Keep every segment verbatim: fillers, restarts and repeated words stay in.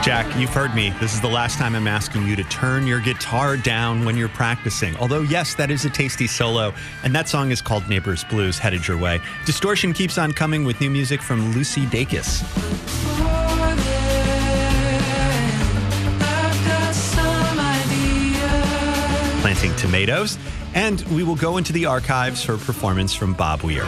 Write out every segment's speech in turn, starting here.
Jack, you've heard me. This is the last time I'm asking you to turn your guitar down when you're practicing. Although, yes, that is a tasty solo, and that song is called Neighbors Blues, headed your way. Distortion keeps on coming with new music from Lucy Dacus. Planting Tomatoes, and we will go into the archives for a performance from Bob Weir.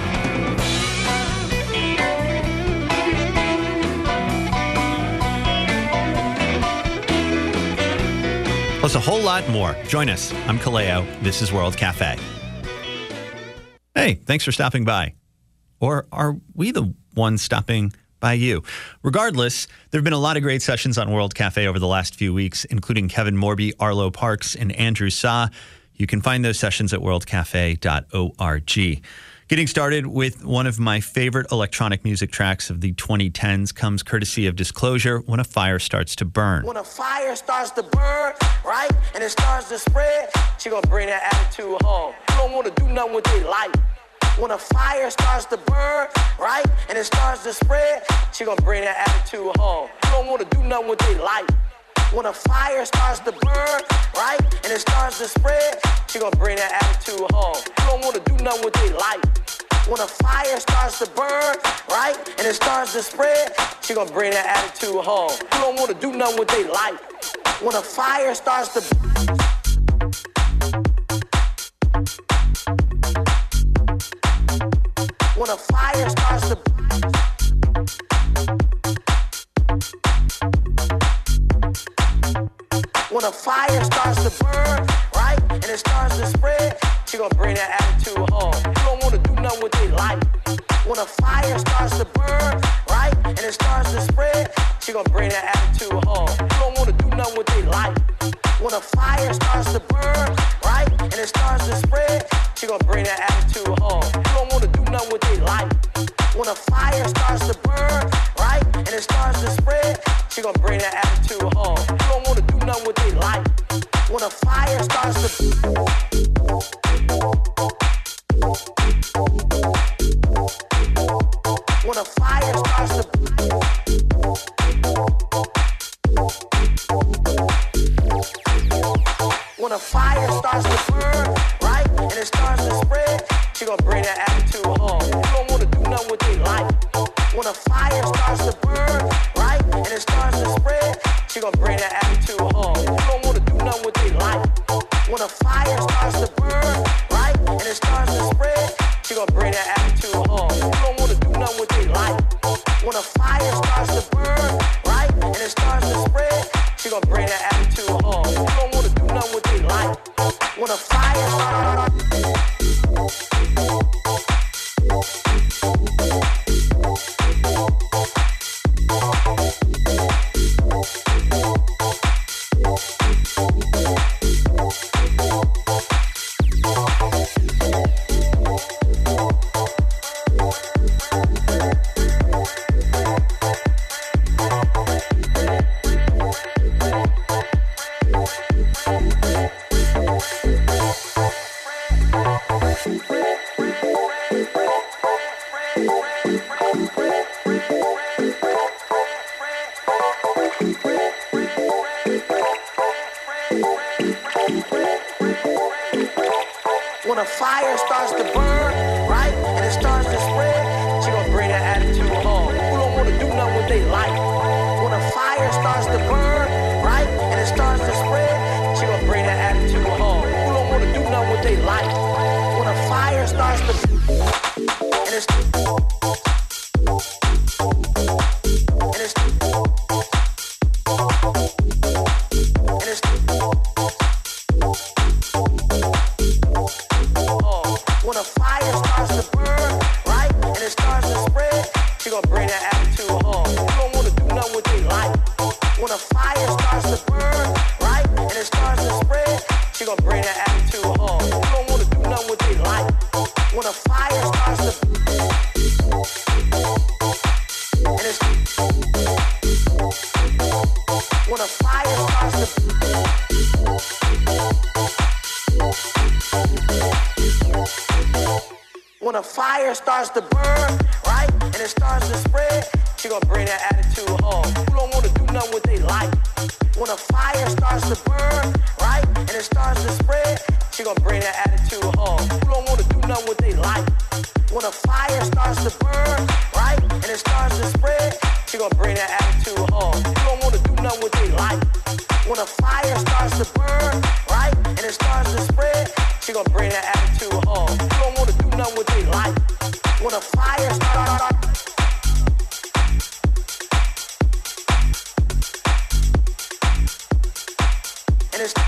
Plus a whole lot more. Join us. I'm Kaleo. This is World Cafe. Hey, thanks for stopping by. Or are we the ones stopping by you? Regardless, there have been a lot of great sessions on World Cafe over the last few weeks, including Kevin Morby, Arlo Parks, and Andrew Sa. You can find those sessions at world cafe dot org. Getting started with one of my favorite electronic music tracks of the twenty tens comes courtesy of Disclosure, When a Fire Starts to Burn. When a fire starts to burn, right, and it starts to spread, she gonna bring that attitude home. You don't wanna do nothing with their life. When a fire starts to burn, right, and it starts to spread, she gonna bring that attitude home. You don't wanna do nothing with their life. When a fire starts to burn, right, and it starts to spread, she gonna bring that attitude home. You don't wanna do nothing with their life. When a fire starts to burn, right, and it starts to spread, she gonna bring that attitude home. You don't wanna do nothing with their life. When a fire starts to When a fire starts to When a fire starts to burn, right, and it starts to spread, she gonna bring that attitude home. You don't wanna do nothing with their life. When a fire starts to burn, right, and it starts to spread, she gonna bring that attitude home. You don't wanna do nothing with their life. When a fire starts to burn, right, and it starts to spread, she gonna bring that attitude home. You don't wanna do nothing with their life. When a fire starts to burn, right, and it starts to spread, she gonna bring that attitude home. You don't wanna do nothing with their life. When a fire starts to When a fire starts to When a fire starts to burn, right, and it starts to spread, she gonna bring that attitude home. You don't wanna do nothing with their life. When a fire starts to burn, right, and it starts to spread, she gonna bring that attitude home. You don't wanna do nothing with their life. When a fire starts to burn, right, and it starts to spread, she gonna bring that attitude home. You don't wanna do nothing with their life. When a fire starts to burn, right, and it starts to spread, she gonna bring that attitude home. You don't wanna do nothing with their life. When a fire starts When a fire starts to burn, right, and it starts to spread, she gonna bring that attitude home. Who don't wanna do nothing with their life? When a fire starts to burn, right, and it starts to spread, she gonna bring that attitude home. Who don't wanna do nothing with their life? When a fire starts to and it's and it's and it's When a fire starts to burn, right, and it starts to spread, she gonna bring that attitude home. You don't wanna do nothing with their life. When a fire starts to burn, right, and it starts to spread, she gonna bring that attitude home. You don't wanna do nothing with their life. When a fire starts to and it's when a fire starts to When a fire starts to burn, right, and it starts to spread, she gonna bring that attitude home. Who don't wanna do nothing with their life? When a fire starts to burn, right, and it starts to spread, she gonna bring that attitude home. Who don't wanna do nothing with their life? When a fire starts to burn, right, and it starts to spread, she gonna bring that attitude home. Who don't wanna do nothing with their life? When a fire starts to burn, right, and it starts to spread, she gonna bring that attitude home. Who don't wanna do nothing with their life? When a fire starts, and it's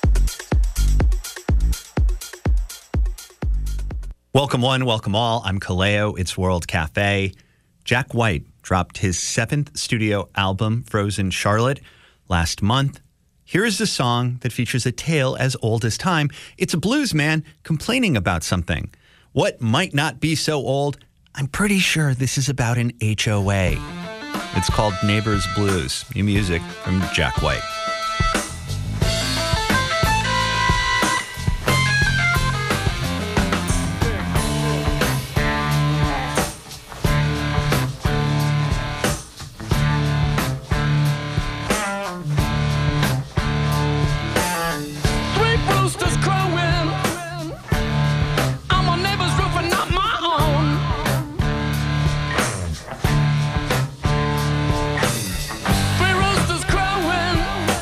Welcome one, welcome all. I'm Kaleo. It's World Cafe. Jack White dropped his seventh studio album, Frozen Charlotte, last month. Here is the song that features a tale as old as time. It's a blues man complaining about something. What might not be so old? I'm pretty sure this is about an H O A. It's called Neighbors Blues. New music from Jack White. Three roosters crowing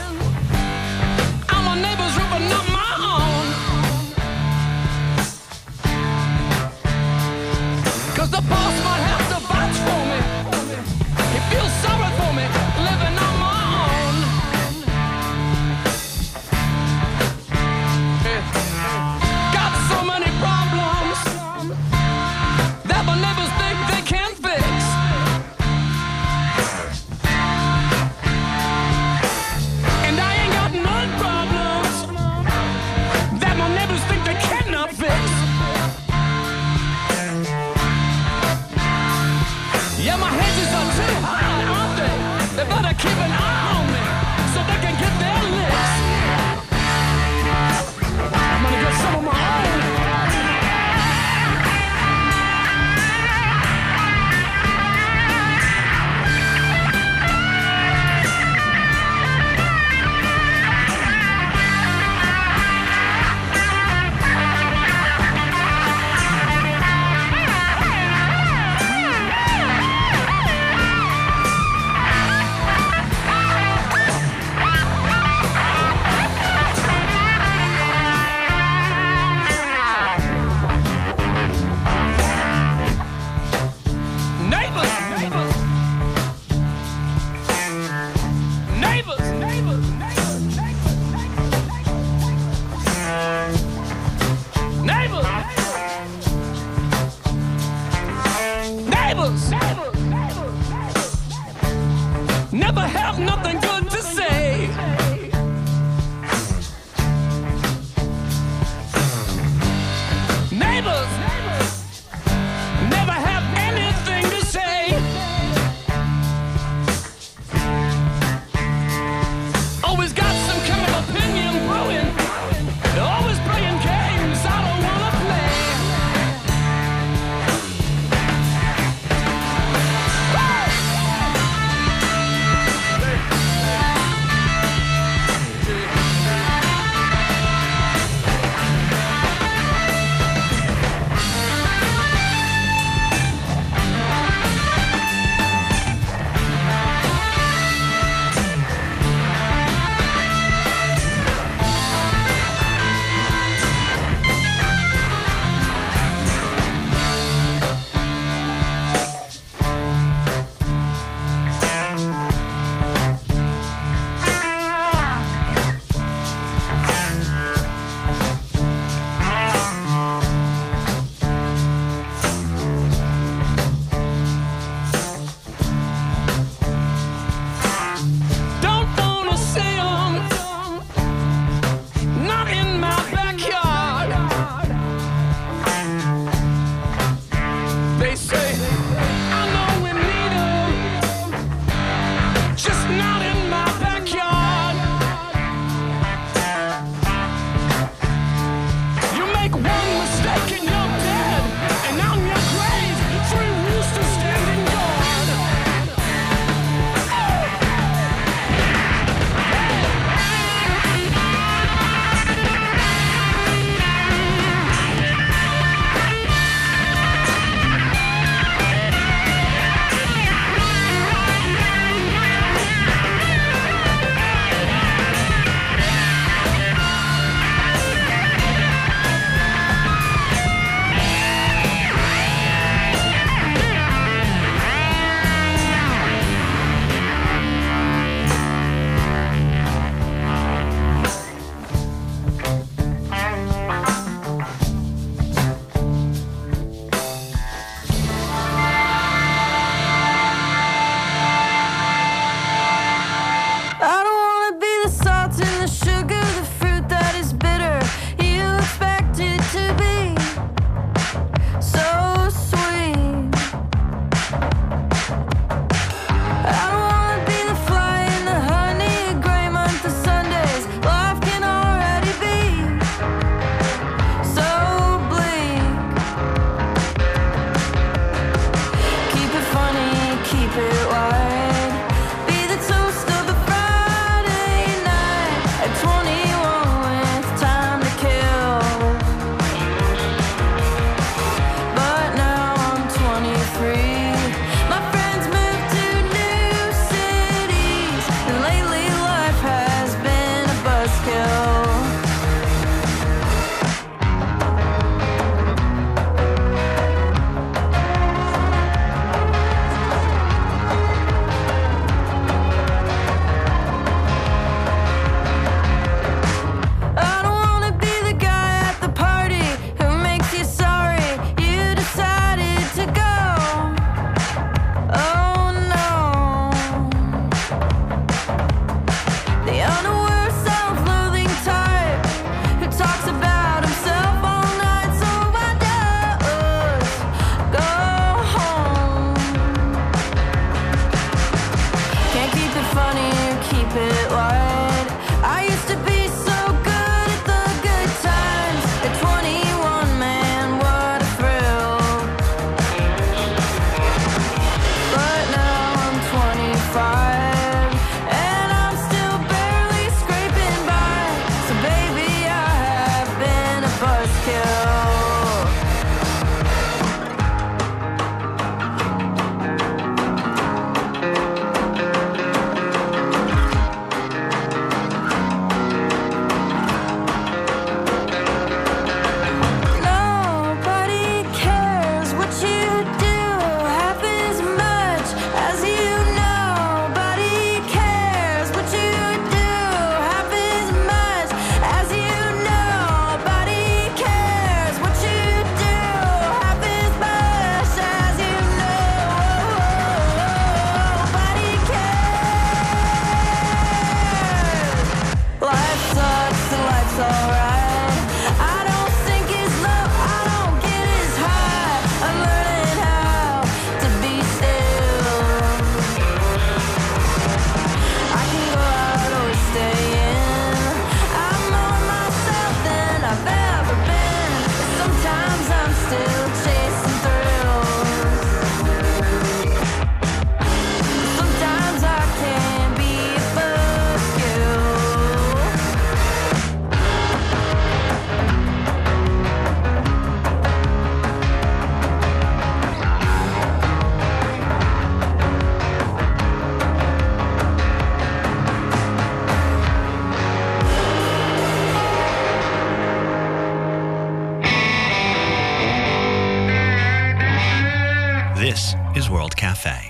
is World Cafe.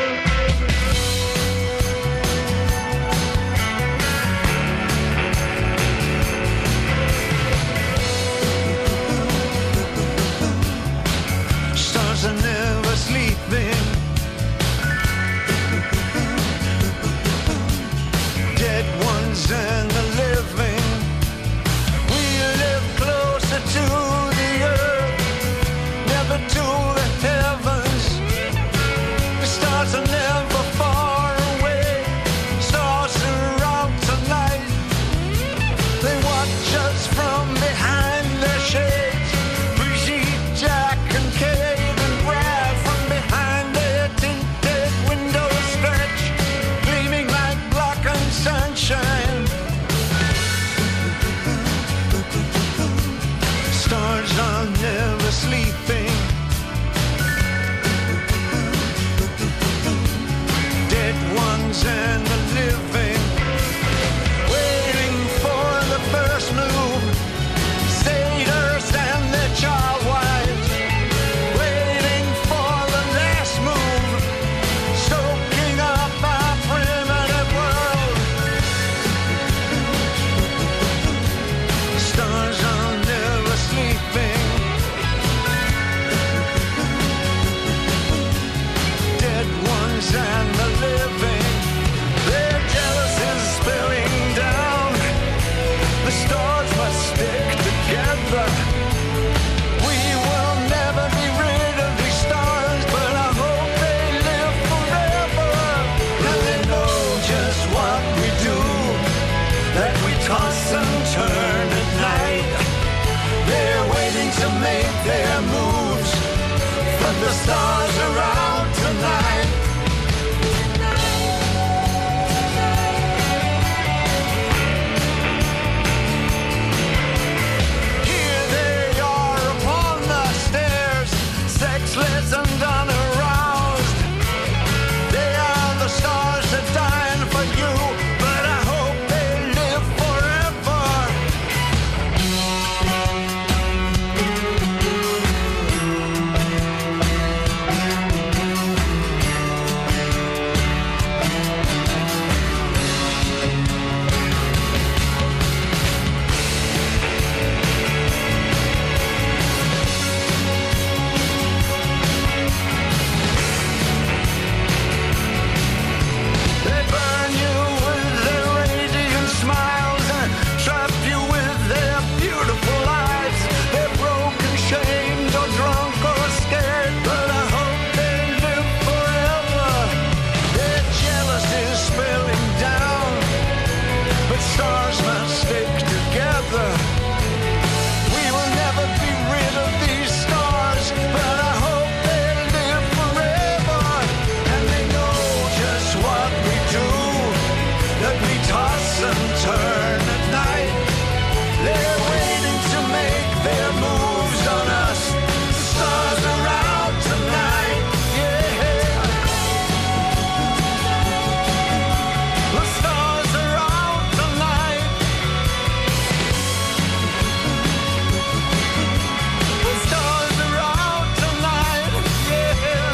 Stars are never sleeping. Dead ones and the living. We live closer to the earth, never to the heavens. The stars are never far away. Stars are out tonight. They watch us from behind their shades. Brigitte, Jack and Kate and Brad from behind their tinted windows stretch, gleaming like blackened sunshine. Stars are never sleeping. Dead ones and the living, waiting for the first move. Satyrs and their child wives, waiting for the last move. Soaking up our primitive world. Stars are never sleeping. Dead ones and the living. Their jealousy is spilling down. The stars must stick together. We will never be rid of these stars, but I hope they live forever. And they know just what we do, that we toss and turn at night. They're waiting to make their moves, but the stars are out tonight. Here they are upon the stairs, sexless and unaroused. They are the stars that dying for you, but I hope they live forever. They burn you with their radiant smiles and trap you with their beautiful lies. They're broken, shamed, or drunk or scared, but I hope they live forever. Their jealousy is spilling down, but stars must stick together. We will never be rid of these stars, but I hope they live forever. And they know just what we do, that we toss and turn at night. They're waiting to make their moves on us. The stars are out tonight, yeah. The stars are out tonight. The stars are out tonight, yeah.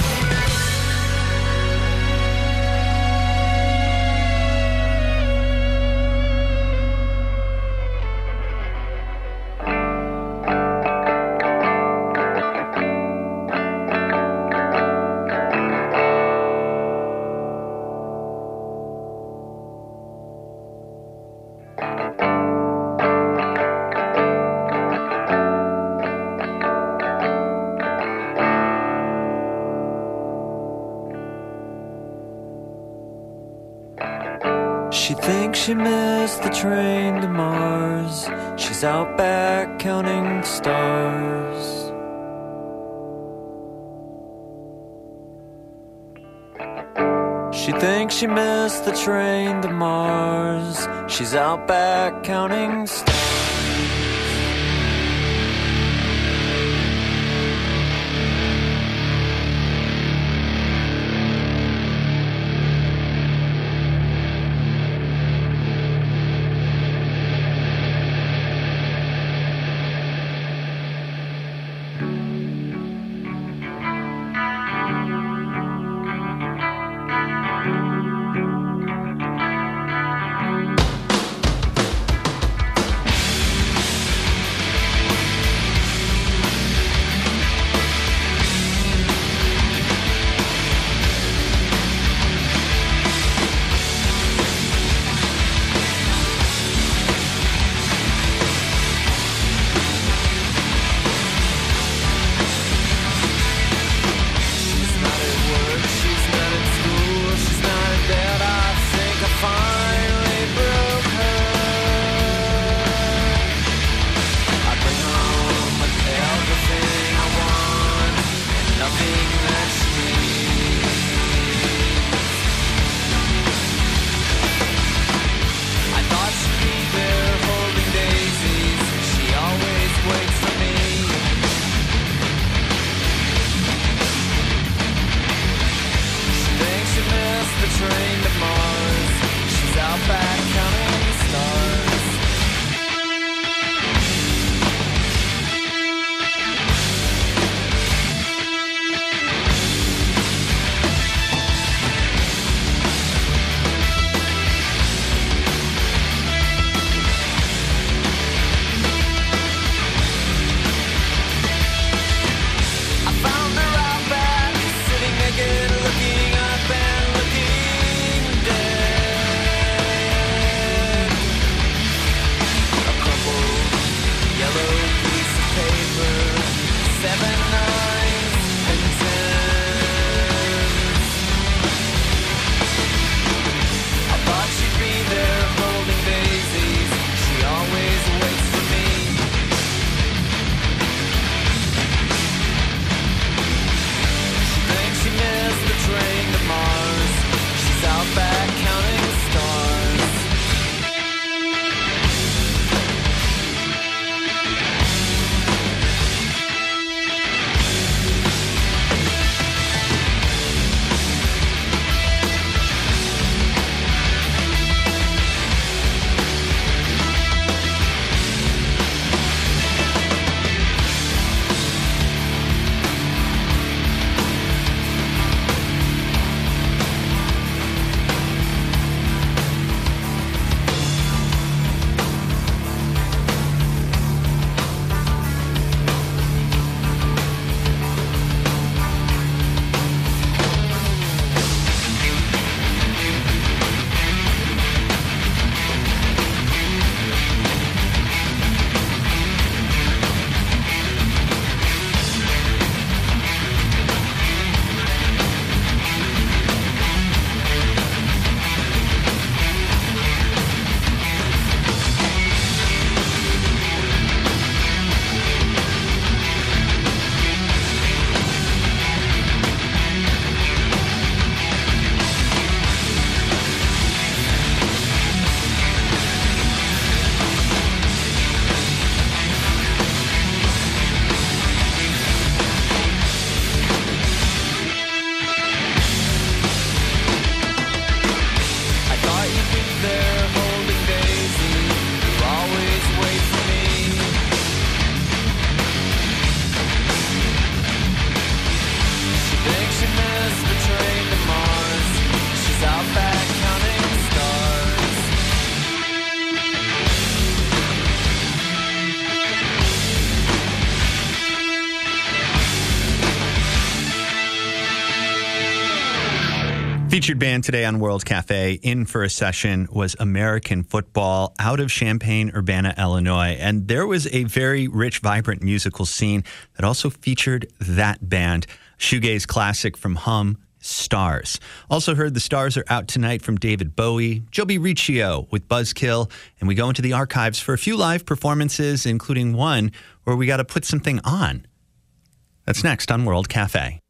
She thinks she missed the train to Mars. She's out back counting stars. She thinks she missed the train to Mars. She's out back counting stars. Featured band today on World Cafe in for a session was American Football out of Champaign-Urbana, Illinois. And there was a very rich, vibrant musical scene that also featured that band. Shoegaze classic from Hum, Stars. Also heard the Stars are out tonight from David Bowie, Joby Riccio with Buzzkill, and we go into the archives for a few live performances, including one where we got to put something on. That's next on World Cafe.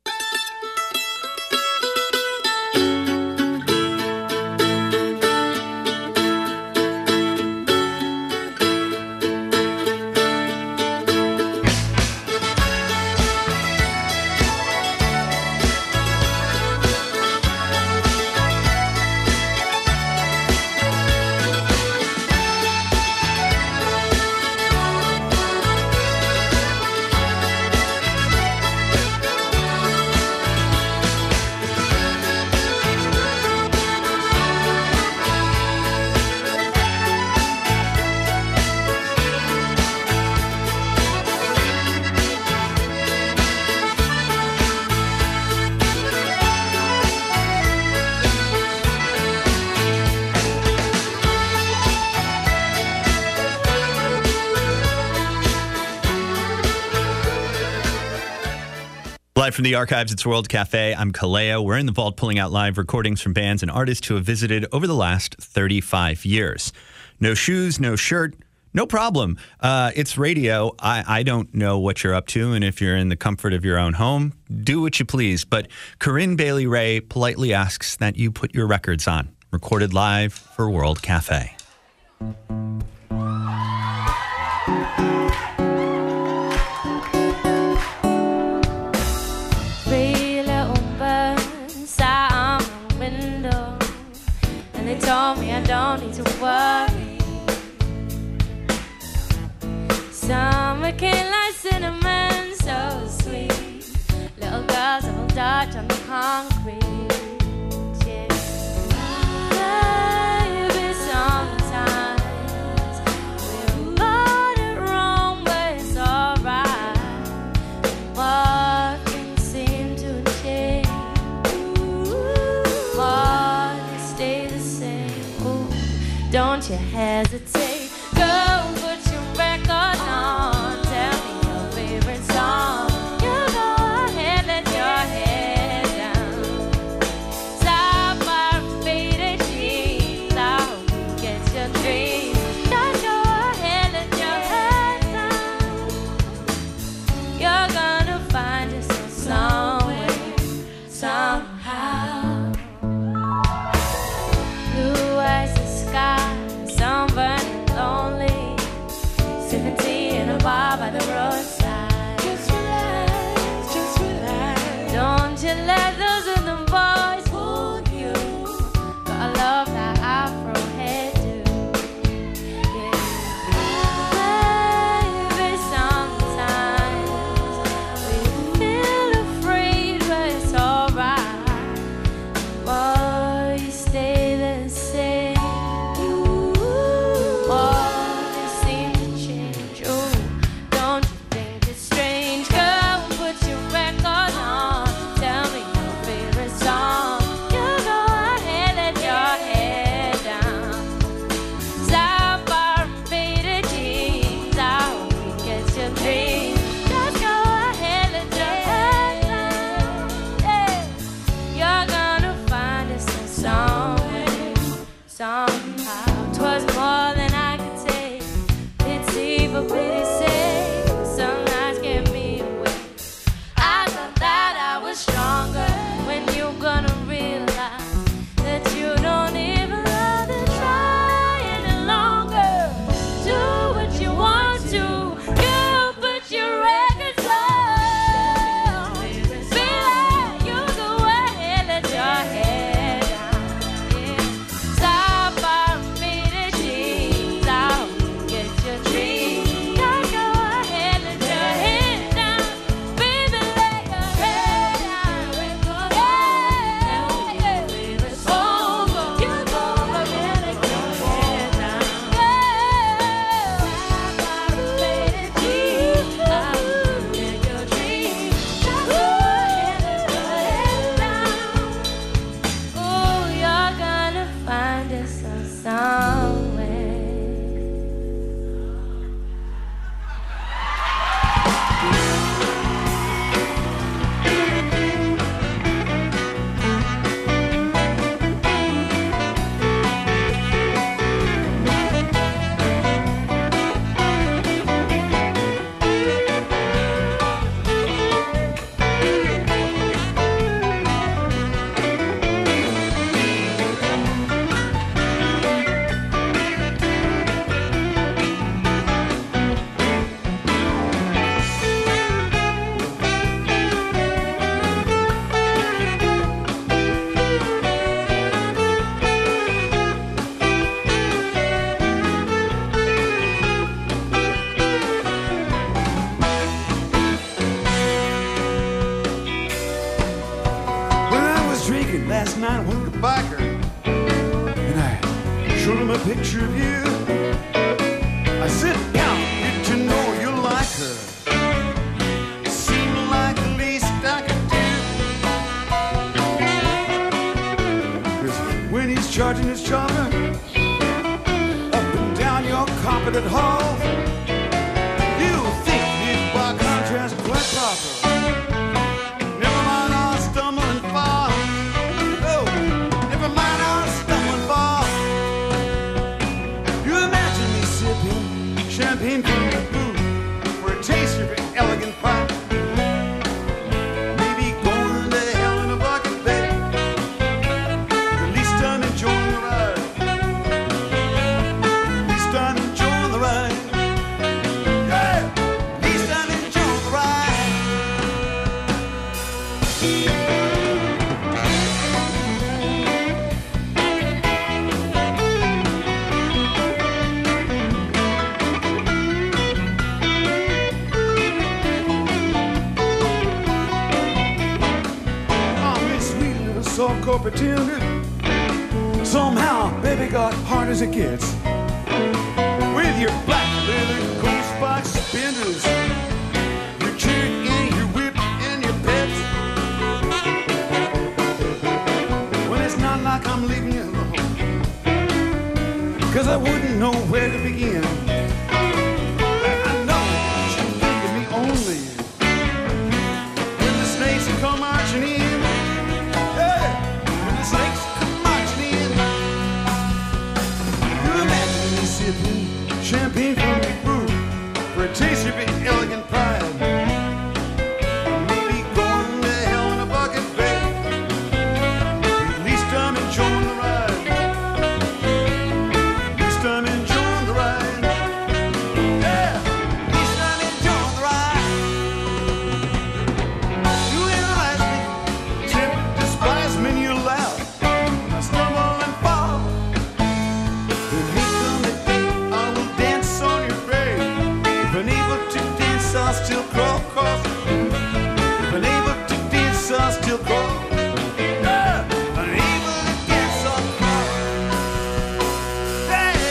Live from the archives, it's World Cafe. I'm Kaleo. We're in the vault pulling out live recordings from bands and artists who have visited over the last thirty-five years. No shoes, no shirt, no problem. Uh, it's radio. I, I don't know what you're up to, and if you're in the comfort of your own home, do what you please. But Corinne Bailey Rae politely asks that you put your records on. Recorded live for World Cafe. Told me I don't need to worry. Summer came like cinnamon, so sweet. Little girls all dodge on the concrete. Yeah. Maybe sometimes we've got it wrong, but it's alright. What can seem to change? What stays the same? Don't you hesitate, go put your record on. Tell me your favorite song. You go ahead, let your head down. Stop our faded sheets. I hope you get your dreams. Just go ahead, let your head down. You're gonna find yourself somewhere, somehow. Blue as the sky, sunburn last night with a biker, and I showed him a picture of you. I said, now, get to know you like her. Seemed like the least I could do. 'Cause when he's charging his chopper up and down your carpeted hall, you think he'd by contrast quite proper. Never mind, I'll stumble and fall. Oh, never mind, I'll stumble and fall. You imagine me sipping champagne from the booth for a taste of your elegant pipe. Maybe going to hell in a bucket, babe. At least I'm enjoying the ride. At least I'm enjoying the ride. Yeah, at least I'm enjoying the ride. Oh, Miss Sweet little soft-core pretender. Somehow, baby got hard as it gets. With your black leather gold spot suspenders, your chick and your whip and your pets. Well, it's not like I'm leaving you alone, 'cause I wouldn't know where to begin. I know that you think of me only when the snakes come marching in. Hey, when the snakes come marching in. You imagine me sipping champagne from the booth for a taste of your elegant pride. Maybe going to hell in a bucket, babe. At least I'm enjoying the ride. At least I'm enjoying the ride. Yeah, at least I'm enjoying the ride. You analyze me, tip, despise me, and you laugh. I stumble and fall. When he come the day, I will dance on your grave. If unable to dance, I'll still crawl, crawl. If unable to dance, I'll still crawl. Yeah, unable to dance, I'll crawl. Yeah.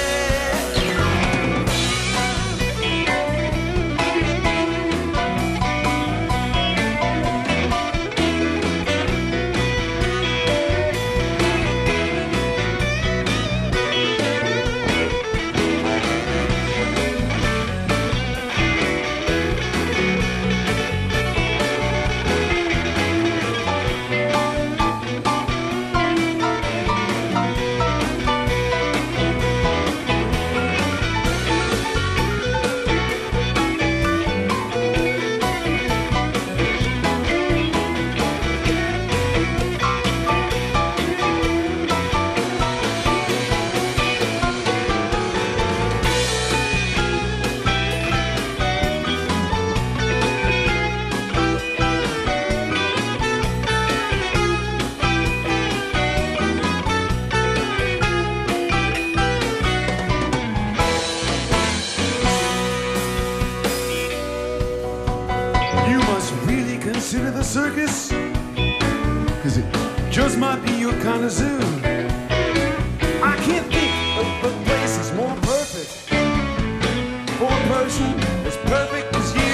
You must really consider the circus, 'cause it just might be your kind of zoo. I can't think of a place that's more perfect for a person as perfect as you.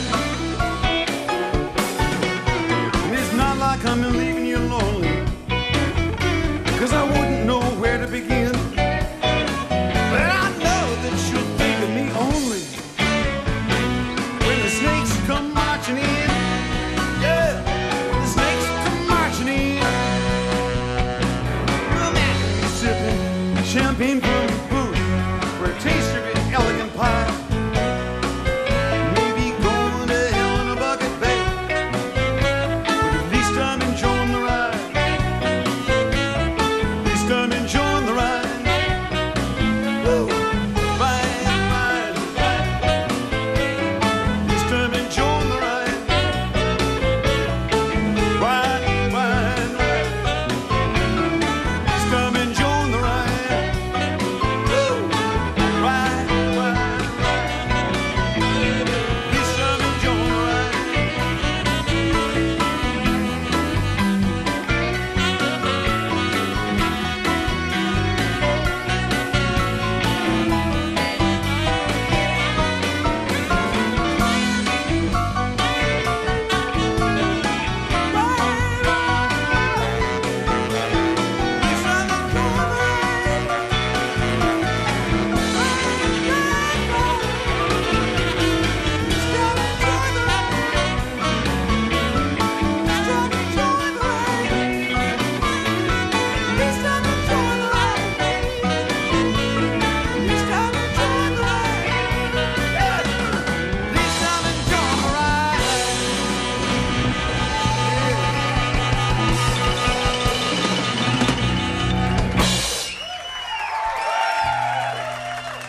And it's not like I'm leaving you lonely, 'cause I wouldn't know where to begin. But I know that you'll think of me only when the snakes come marching in. Yeah, when the snakes come marching in. Well, man, you're sipping champagne from the booth for a taste of your elegant pie. Maybe going to hell in a bucket, babe. But at least I'm enjoying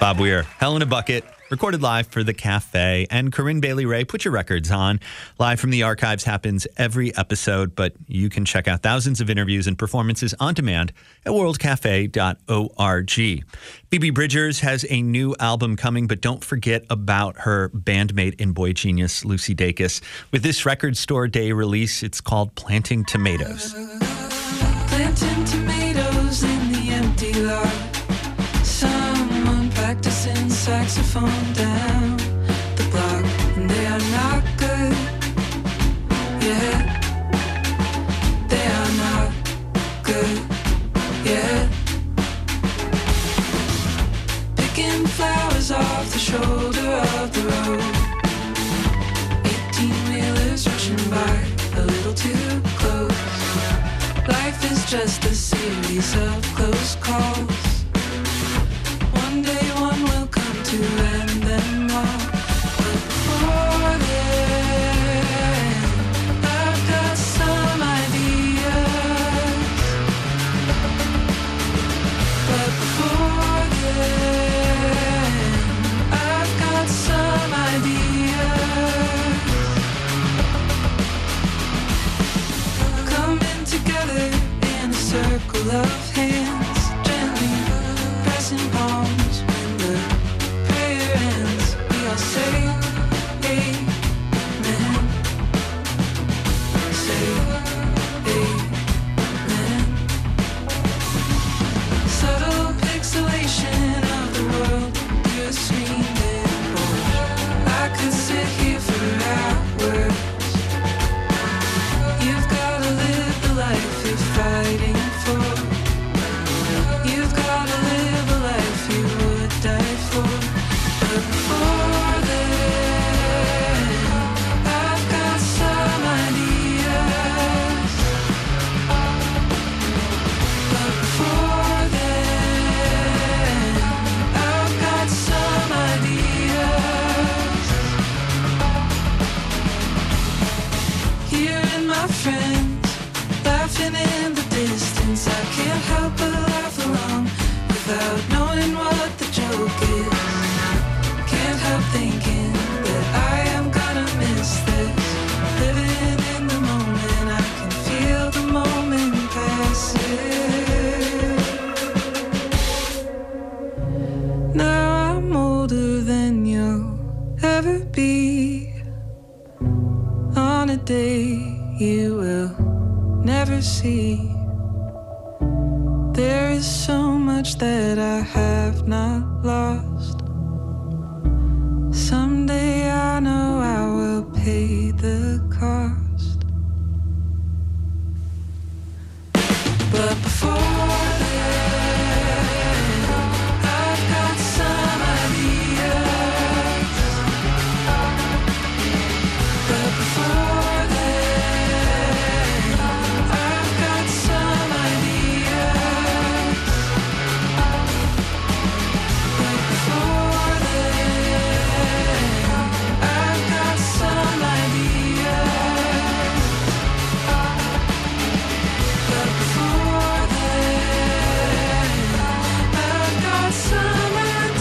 Bob Weir, Hell in a Bucket, recorded live for The Cafe. And Corinne Bailey Ray, Put Your Records On. Live from the archives happens every episode, but you can check out thousands of interviews and performances on demand at world cafe dot org. Phoebe Bridgers has a new album coming, but don't forget about her bandmate in Boy Genius, Lucy Dacus. With this Record Store Day release, it's called Planting Tomatoes. Planting tomatoes in the empty lot. Someone practicing saxophone down the block, and they are not good. Yeah, they are not good. Yeah, picking flowers off the shoulder of the road. Eighteen wheelers rushing by a little too close. Life is just a series of close calls. One day one will come to end them all. But before then, I've got some ideas. But before then, I've got some ideas. Coming together in a circle of hands, gently pressing palms when the prayer ends. We all say amen. Say amen. Subtle pixelation of the world through a screen board. I could sit here for hours. You've gotta live the life you're fighting for. You've gotta live a life you would die for. But before then, I've got some ideas. But before then, I've got some ideas. Hearing my friends laughing in the distance, I can't help but laugh along without knowing what the joke is. Can't help thinking that I am gonna miss this. Living in the moment, I can feel the moment passing. Now I'm older than you'll ever be. On a day you will never see. There is so much that I have not lost. Someday I know I will pay the cost. But before then, I've got some ideas. But before then, I've got some ideas. But before then, I've got some ideas. But before then, I've got some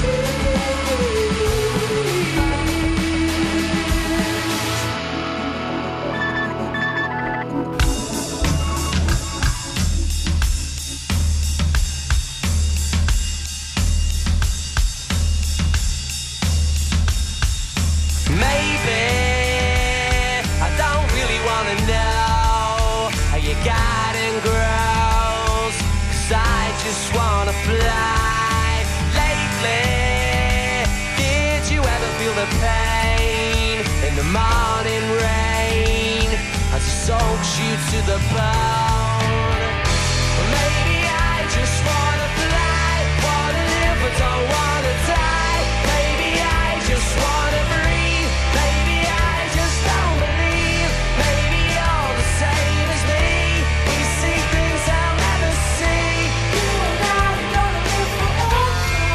Maybe I don't really wanna know how you got and grows, 'cause I just wanna fly. Lately, did you ever feel the pain in the morning rain as it soaks you to the bone? Or maybe I just wanna fly, wanna live but don't wanna die. Maybe I just wanna breathe. Maybe I just don't believe. Maybe you're the same as me. We see things I'll never see. You and I are gonna live forever.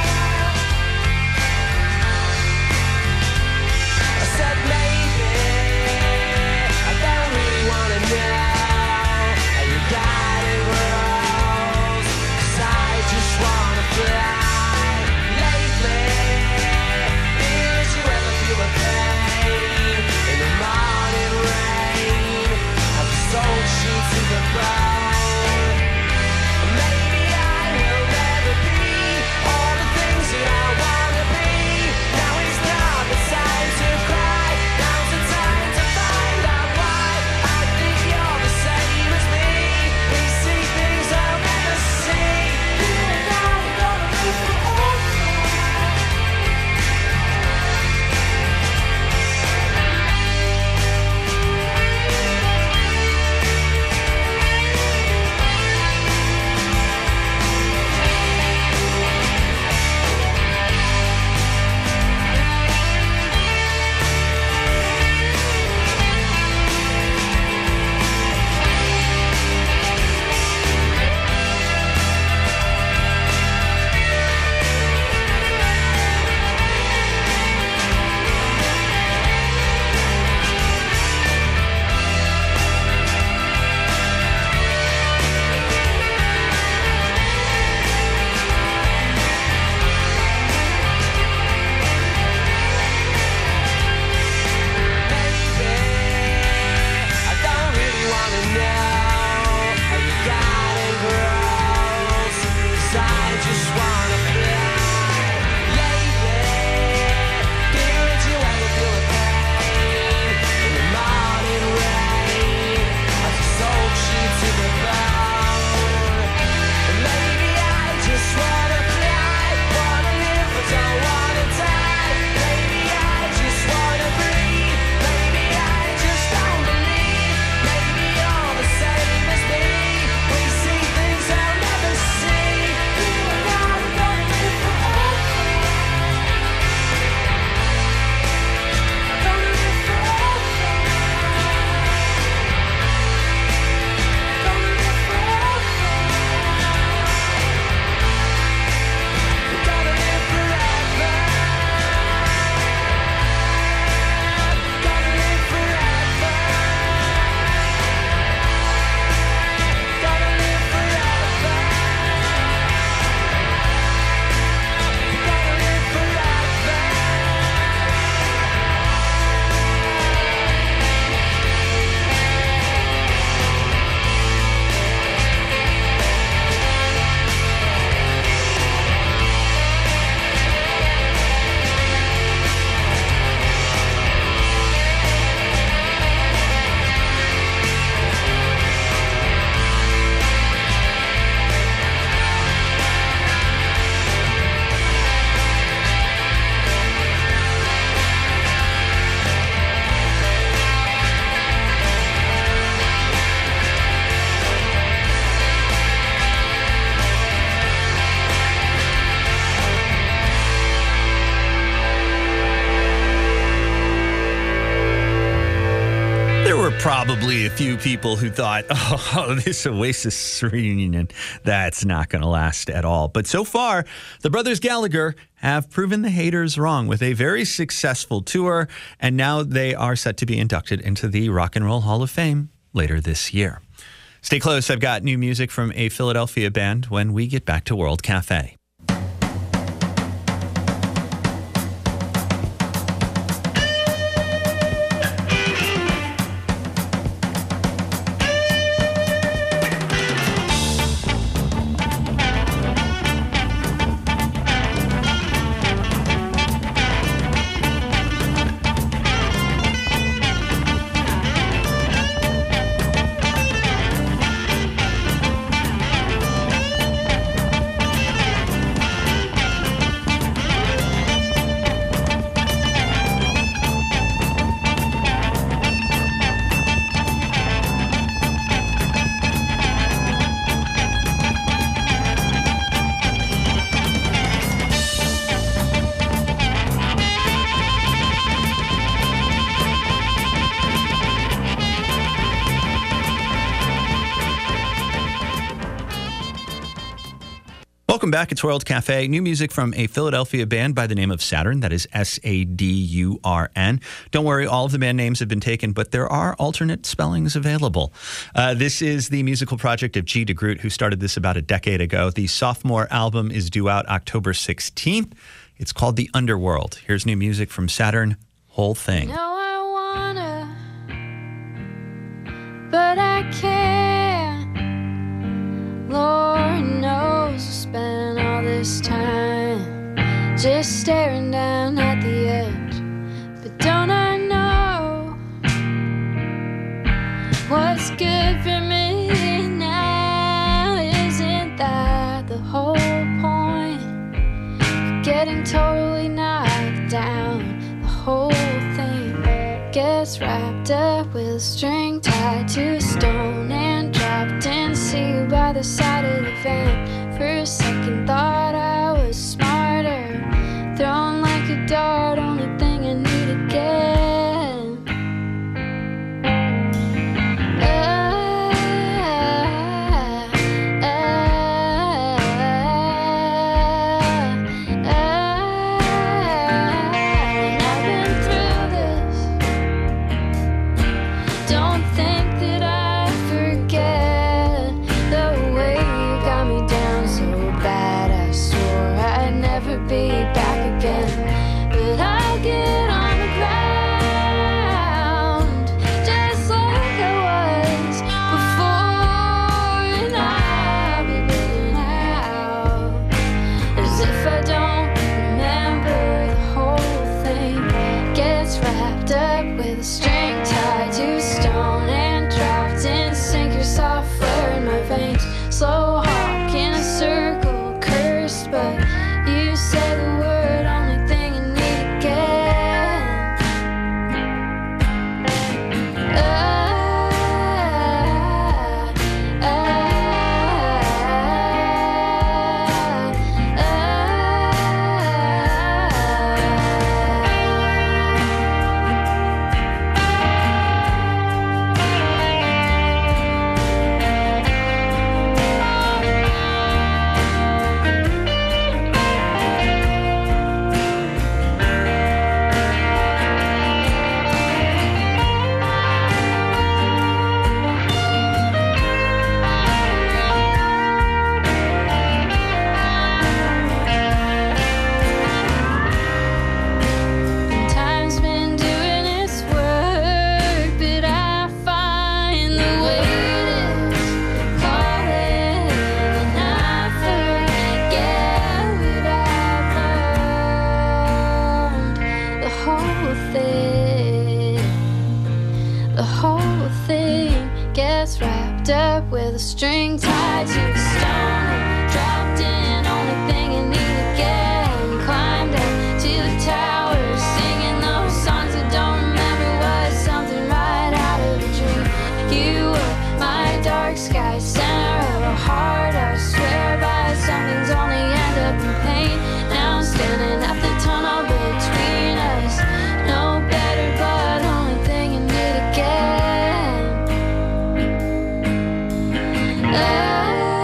I said maybe I don't really wanna know how you wanna know how you got it, girls, 'cause I just wanna fly. Lately, did you ever feel the pain in the morning rain as you soak sheets to the bone? And maybe I just wanna fly, wanna live but don't wanna die. Maybe I just wanna breathe. Maybe I just don't believe. Maybe you're the same as me. We see things I'll never see. You and I are gonna live forever. Gonna live forever. Gonna live forever. We're gonna live forever. Gonna live forever. Gonna live forever. Gonna live forever. There were probably a few people who thought, oh, this Oasis reunion, that's not going to last at all. But so far, the Brothers Gallagher have proven the haters wrong with a very successful tour, and now they are set to be inducted into the Rock and Roll Hall of Fame later this year. Stay close. I've got new music from a Philadelphia band when we get back to World Cafe. Welcome back. It's World Cafe. New music from a Philadelphia band by the name of Saturn. That is S A D U R N. Don't worry, all of the band names have been taken, but there are alternate spellings available. Uh, this is the musical project of G. DeGroot, who started this about a decade ago. The sophomore album is due out October sixteenth. It's called The Underworld. Here's new music from Saturn, Whole Thing. No, I wanna, but I can't. Lord knows I spent all this time just staring down at the edge. But don't I know what's good for me now? Isn't that the whole point? Getting totally knocked down, the whole thing gets wrapped up with a string tied to a stone and dropped in sea by the side of the van. For a second thought I was smarter, thrown like a dart, only thing I need again. Ah, ah, ah, I've been through this. Don't think that I forget the way you got me down so bad. I swore I'd never be back again, but I'll get on the ground just like I was dress wrapped up with a string tied to a stone. And dropped in, only thing you need to get. And climbed up to the tower, singing those songs I don't remember. Was something right out of a dream. You were my dark sky, center of a heart. I swear by some things only end up in pain. Now I'm standing at the tunnel between us. No better, but only thing you need to get. Ah,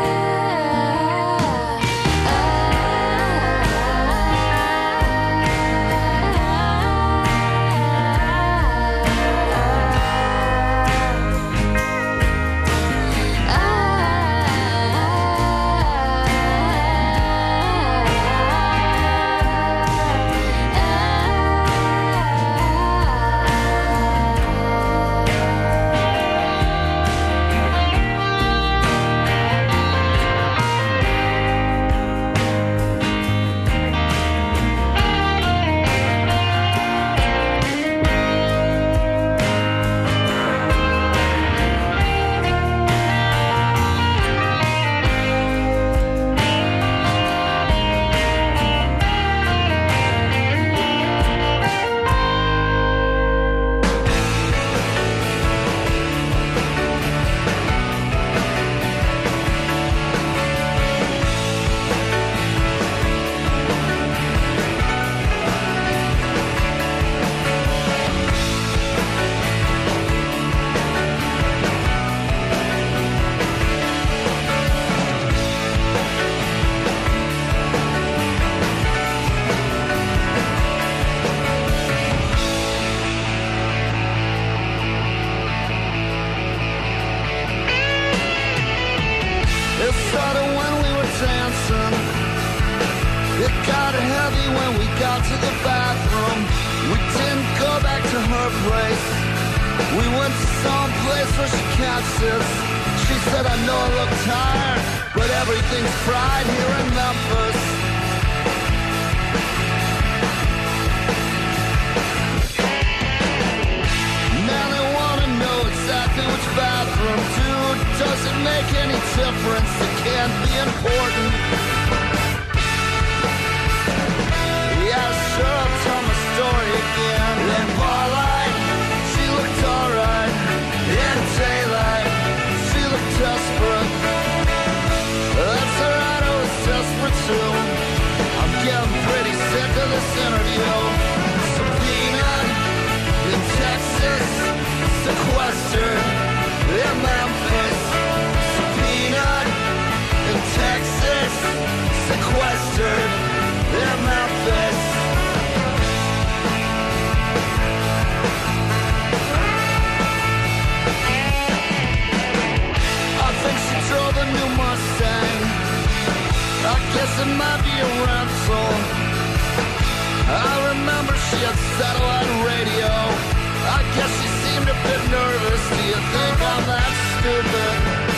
It started when we were dancing. It got heavy when we got to the bathroom. We didn't go back to her place. We went to some place where she can't sit. She said, I know I look tired, but everything's fried here in Memphis. Man, I wanna know exactly which bathroom, dude. Does it make any difference? It can't be important. Yeah, sure, I'll tell my story again. In Barlight, she looked alright. In daylight, she looked desperate. That's alright, I was desperate too. I'm getting pretty sick of this interview. Subpoenaed in Texas, sequestered in Memphis. Subpoenaed in Texas, sequestered in Memphis. I think she drove a new Mustang. I guess it might be a rental. I remember she had satellite radio. I guess she seemed a bit nervous. Do you think I'm that stupid?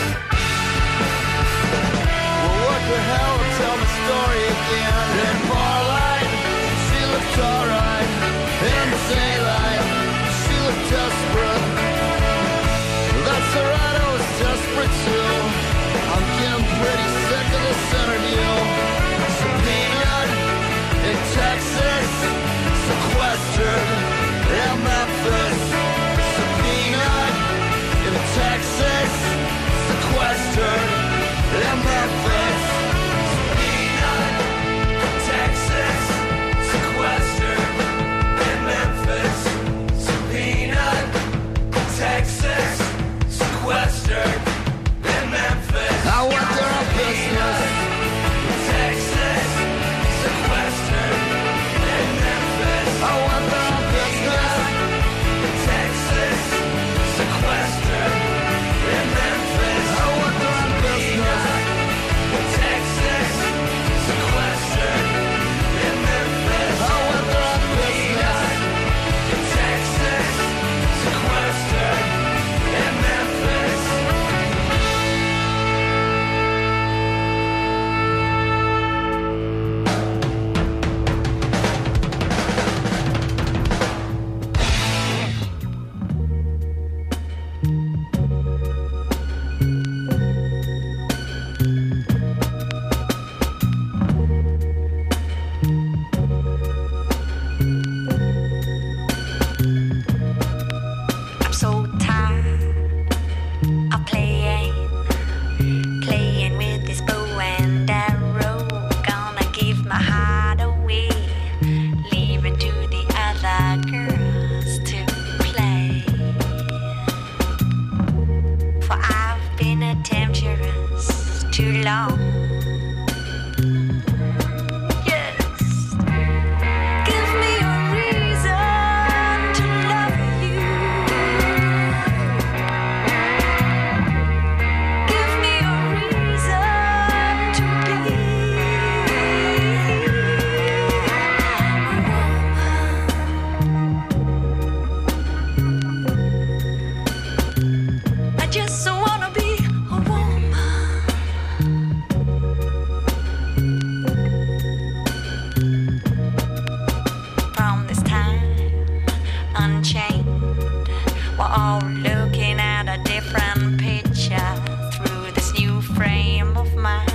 Well, what the hell? I'll tell the story again. In Barlight, she looked alright. In daylight, she looked desperate. That's alright, I was desperate too. I'm getting pretty sick of this interview. Subpoenaed in Texas, sequestered in Memphis. Subpoenaed in Texas, gone. Yes. Give me a reason to love you. Give me a reason to be I just wanna be a woman. From this time, unchained, we're all looking at a different picture through this new frame of mind.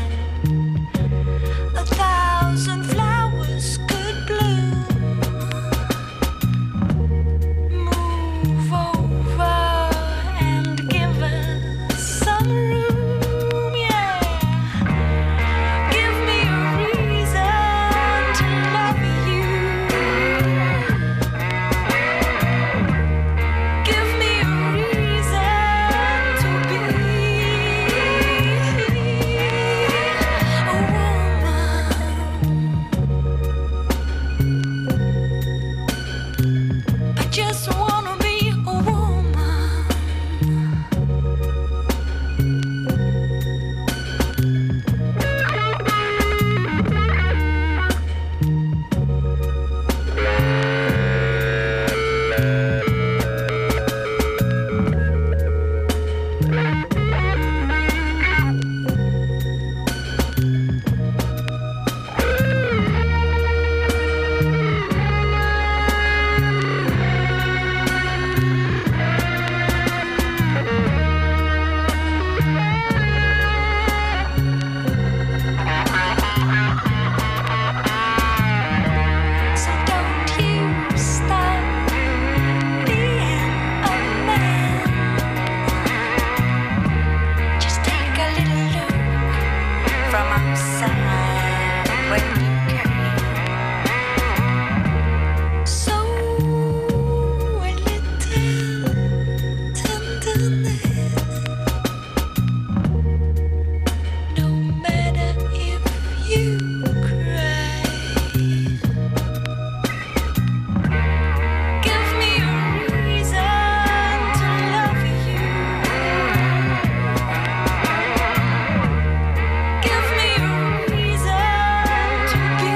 A thousand flowers could bloom. Move over and give us some room, yeah. Give me a reason to love you. Give me a reason to be a woman. I just wanna be a woman. So don't you stop being a man. Just take a little look from outside where you came. So a little tenderness. No matter if you cry. Give me a reason to love you. Give me a reason to be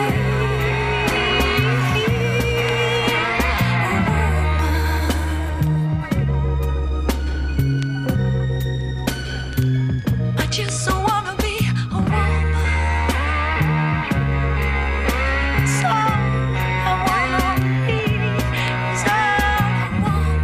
a woman. I just wanna be a woman. So I wanna be so a woman.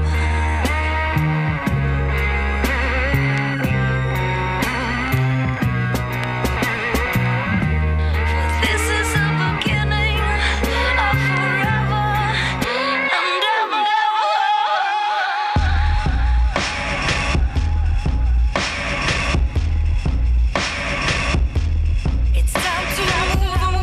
For this is the beginning of forever and ever. It's time to move on.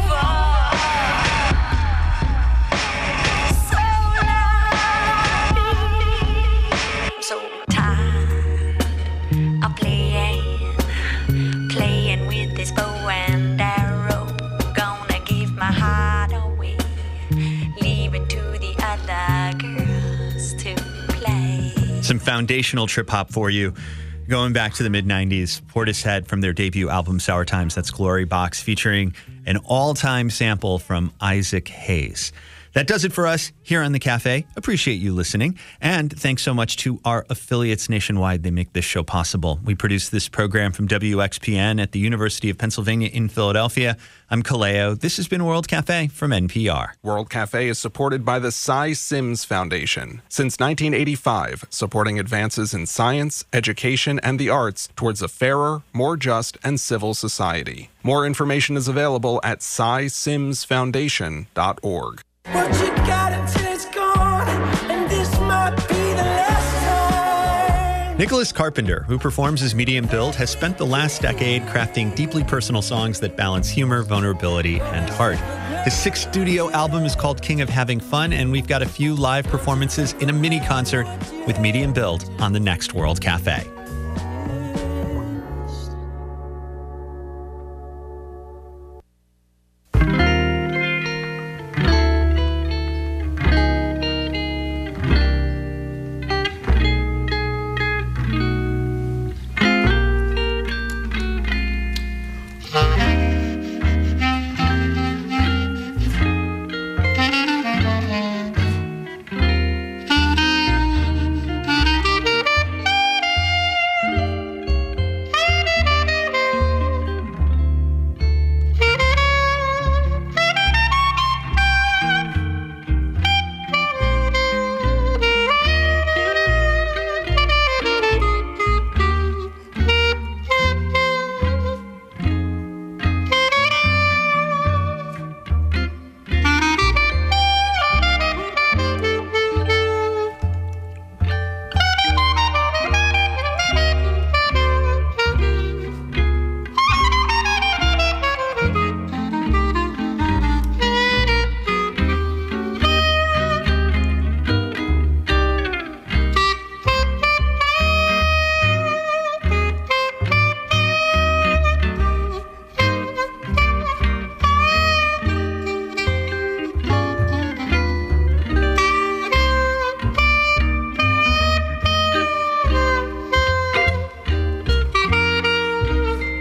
So long. I'm so tired of playing, playing with this bow and arrow. Gonna give my heart away, leave it to the other girls to play. Some foundational trip hop for you. Going back to the mid nineties, Portishead from their debut album Sour Times, that's Glory Box, featuring an all-time sample from Isaac Hayes. That does it for us here on The Cafe. Appreciate you listening. And thanks so much to our affiliates nationwide. They make this show possible. We produce this program from W X P N at the University of Pennsylvania in Philadelphia. I'm Kaleo. This has been World Cafe from N P R. World Cafe is supported by the Cy Sims Foundation. Since nineteen eighty-five, supporting advances in science, education, and the arts towards a fairer, more just, and civil society. More information is available at cy sims foundation dot org. What you got until it's gone, and this might be the last time. Nicholas Carpenter, who performs as Medium Build, has spent the last decade crafting deeply personal songs that balance humor, vulnerability, and heart. His sixth studio album is called King of Having Fun, and we've got a few live performances in a mini concert with Medium Build on the next World Cafe.